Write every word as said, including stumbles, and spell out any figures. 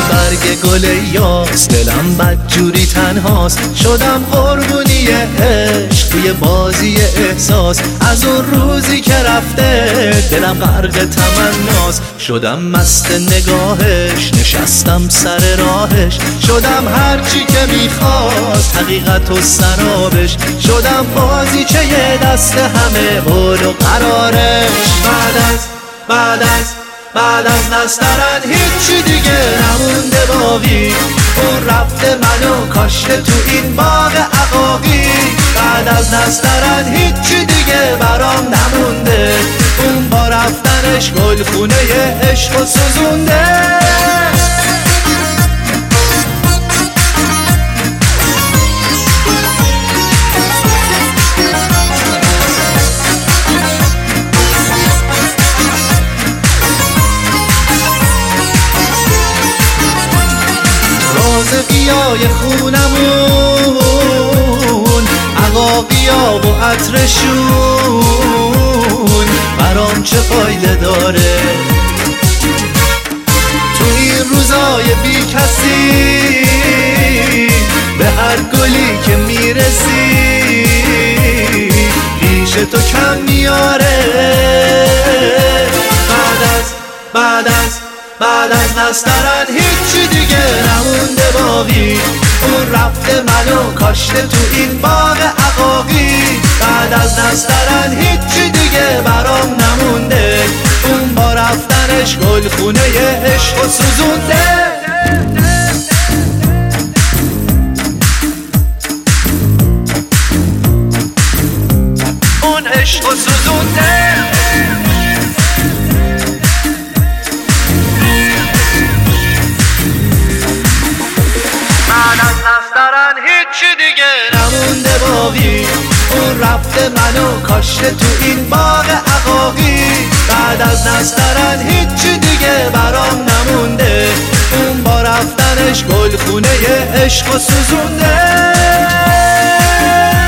برگ گل یاس، دلم بدجوری تنهاست. شدم قربونی عشق توی بازی احساس. از اون روزی که رفته دلم غرق تمناست. شدم مست نگاهش، نشستم سر راهش. شدم هرچی که میخواست، حقیقت و سرابش. شدم بازیچه دست همه حول و قرارش. بعد از بعد از بعد از نسترن هیچی دیگه نمونده باقی. اون رفته منو کاشته تو این باغ عقاقی. بعد از نسترن هیچی دیگه برام نمونده. اون با رفتنش گلخونه عشق و سوزونده. قیای خونمون، عقاقیا و عطرشون برام چه فایده داره. تو این روزای بی کسی به هر گلی که میرسی پیش تو کم میاره. بعد از بعد از بعد از نسترن هیچی دیگه نمونده باقی. اون رفته منو کاشته تو این باغ عقاقی. بعد از نسترن هیچی دیگه برام نمونده. اون با رفتنش گلخونه عشق و سوزونده. اون عشق و سوزونده. هیچی دیگه نمونده باقی. اون رفته منو کاشته تو این باغ عقاقی. بعد از نسترن هیچی دیگه برام نمونده. اون با رفتنش گلخونه عشق و سوزونده.